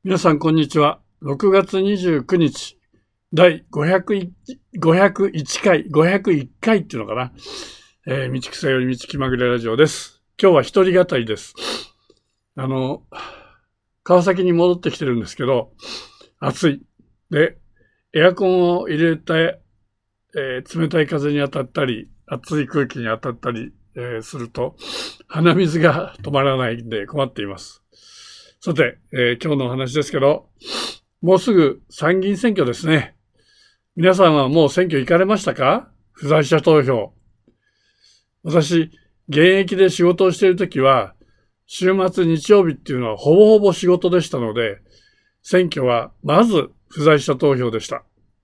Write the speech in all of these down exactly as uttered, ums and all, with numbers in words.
皆さんこんにちは。ろくがつにじゅうくにち、だいごひゃくいち、ごひゃくいちかい、ごひゃくいっかいっていうのかな。えー、道草より道気まぐれラジオです。今日は一人語りです。あの、川崎に戻ってきてるんですけど、暑い。で、エアコンを入れて、えー、冷たい風に当たったり、暑い空気に当たったり、えー、すると、鼻水が止まらないんで困っています。さて、えー、今日のお話ですけど、もうすぐ参議院選挙ですね。皆さんはもう選挙行かれましたか？不在者投票。私、現役で仕事をしているときは、週末日曜日っていうのはほぼほぼ仕事でしたので、選挙はまず不在者投票でした。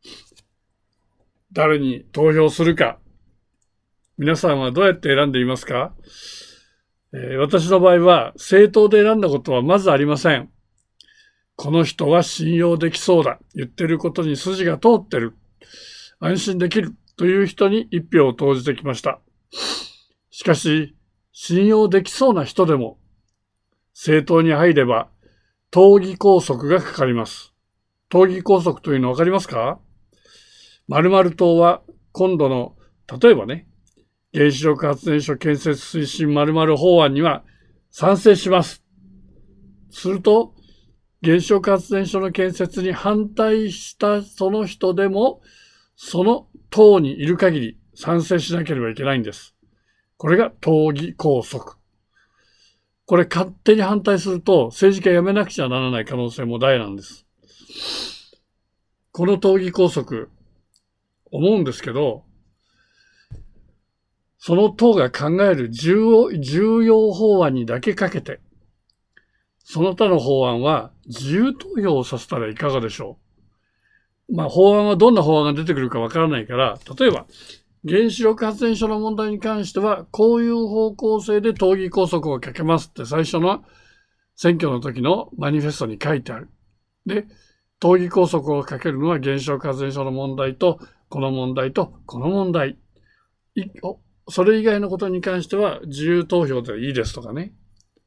誰に投票するか。皆さんはどうやって選んでいますか？えー、私の場合は政党で選んだことはまずありません。この人は信用できそうだ。言ってることに筋が通ってる。安心できるという人に一票を投じてきました。しかし、信用できそうな人でも、政党に入れば、党議拘束がかかります。党議拘束というのわかりますか？〇〇党は今度の、例えばね、原子力発電所建設推進〇〇法案には賛成します。すると、原子力発電所の建設に反対したその人でも、その党にいる限り賛成しなければいけないんです。これが党議拘束。これ勝手に反対すると政治家辞めなくちゃならない可能性も大なんです。この党議拘束、思うんですけど、その党が考える重要、重要法案にだけかけて、その他の法案は自由投票をさせたらいかがでしょう。まあ法案はどんな法案が出てくるかわからないから、例えば原子力発電所の問題に関してはこういう方向性で党議拘束をかけますって最初の選挙の時のマニフェストに書いてある。で、党議拘束をかけるのは原子力発電所の問題とこの問題とこの問題。それ以外のことに関しては自由投票でいいですとかね。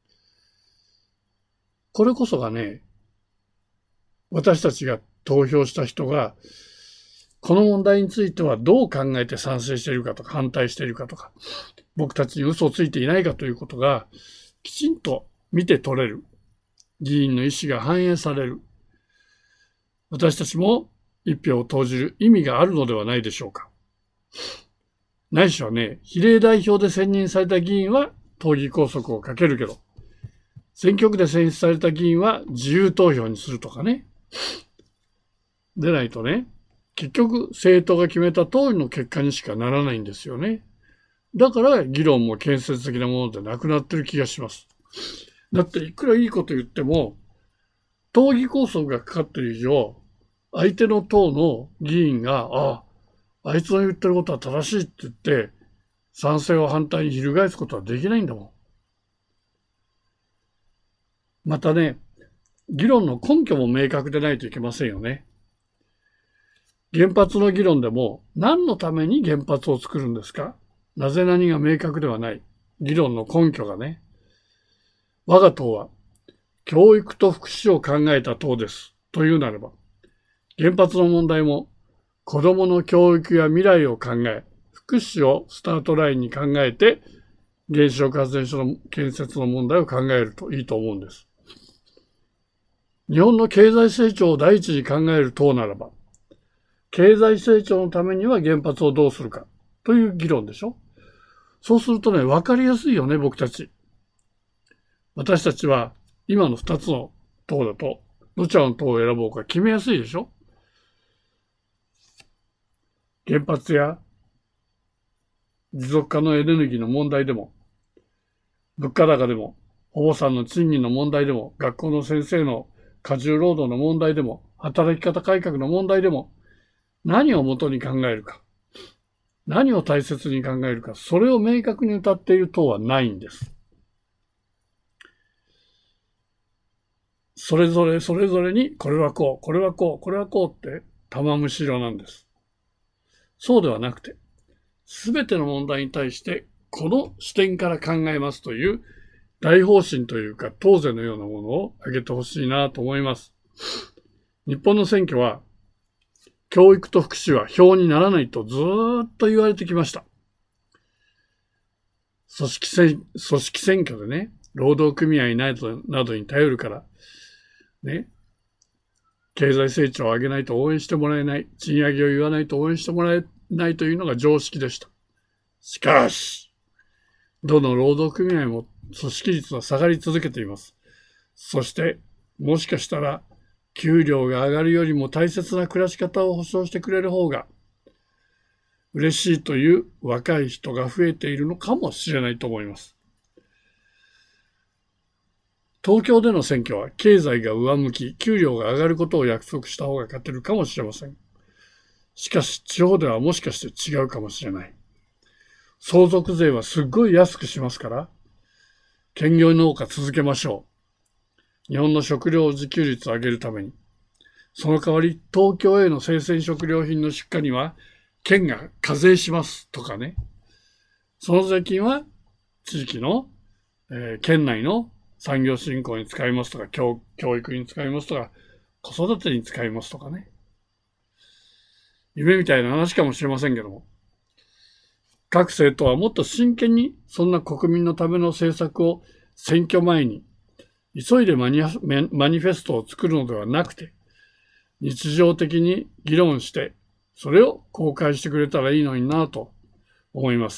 これこそがね、私たちが投票した人が、この問題についてはどう考えて賛成しているかとか反対しているかとか、僕たちに嘘をついていないかということがきちんと見て取れる。議員の意思が反映される。私たちも一票を投じる意味があるのではないでしょうか。ないしはね、比例代表で選任された議員は党議拘束をかけるけど、選挙区で選出された議員は自由投票にするとかね。でないとね、結局政党が決めた通りの結果にしかならないんですよね。だから議論も建設的なものでなくなってる気がします。だっていくらいいこと言っても、党議拘束がかかっている以上、相手の党の議員が、あ、あいつの言ってることは正しいって言って、賛成を反対に翻すことはできないんだもん。またね、議論の根拠も明確でないといけませんよね。原発の議論でも何のために原発を作るんですか？なぜ何が明確ではない。議論の根拠がね。我が党は教育と福祉を考えた党ですというならば、原発の問題も子どもの教育や未来を考え、福祉をスタートラインに考えて原子力発電所の建設の問題を考えるといいと思うんです。日本の経済成長を第一に考える党ならば、経済成長のためには原発をどうするかという議論でしょ。そうするとね、分かりやすいよね、僕たち。私たちは今のふたつの党だと、どちらの党を選ぼうか決めやすいでしょ。原発や持続可能エネルギーの問題でも、物価高でも、保護さんの賃金の問題でも、学校の先生の過重労働の問題でも、働き方改革の問題でも、何をもとに考えるか、何を大切に考えるか、それを明確に謳っている党はないんです。それぞれそれぞれに、これはこう、これはこう、これはこうって玉虫色なんです。そうではなくて、すべての問題に対して、この視点から考えますという大方針というか、党是のようなものを挙げてほしいなと思います。 日本の選挙は、教育と福祉は票にならないとずーっと言われてきました。組織選、組織選挙でね、労働組合など、などに頼るから、ね、経済成長を上げないと応援してもらえない、賃上げを言わないと応援してもらえないというのが常識でした。しかし、どの労働組合も組織率は下がり続けています。そして、もしかしたら、給料が上がるよりも大切な暮らし方を保障してくれる方が、嬉しいという若い人が増えているのかもしれないと思います。東京での選挙は経済が上向き、給料が上がることを約束した方が勝てるかもしれません。しかし、地方ではもしかして違うかもしれない。相続税はすっごい安くしますから、兼業農家続けましょう。日本の食料自給率を上げるために。その代わり、東京への生鮮食料品の出荷には、県が課税しますとかね。その税金は、地域の、えー、県内の産業振興に使いますとか、教、教育に使いますとか、子育てに使いますとかね。夢みたいな話かもしれませんけども。各政党はもっと真剣にそんな国民のための政策を選挙前に急いでマニ、マニフェストを作るのではなくて、日常的に議論して、それを公開してくれたらいいのになと思います。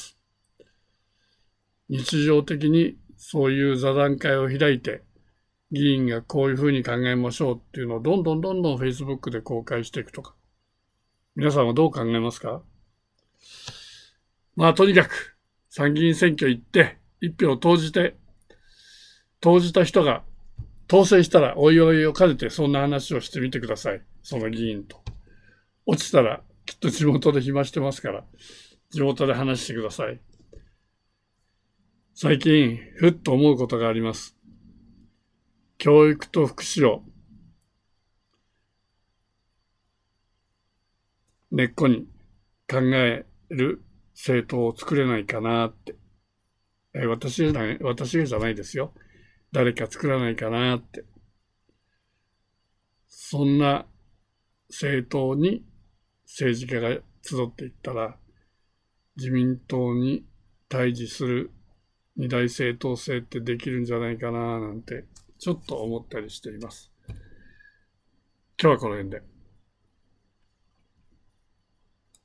日常的にそういう座談会を開いて、議員がこういうふうに考えましょうっていうのをどんどんどんどん Facebook で公開していくとか。皆さんはどう考えますか？まあとにかく参議院選挙行って一票投じて、投じた人が当選したらおいおいを兼ねてそんな話をしてみてください。その議員と。落ちたらきっと地元で暇してますから、地元で話してください。最近、ふっと思うことがあります。教育と福祉を根っこに考える政党を作れないかなって。え私じゃない、私がじゃないですよ。誰か作らないかなって。そんな政党に政治家が集っていったら、自民党に対峙する二大政党制ってできるんじゃないかななんて、ちょっと思ったりしています。今日はこの辺で。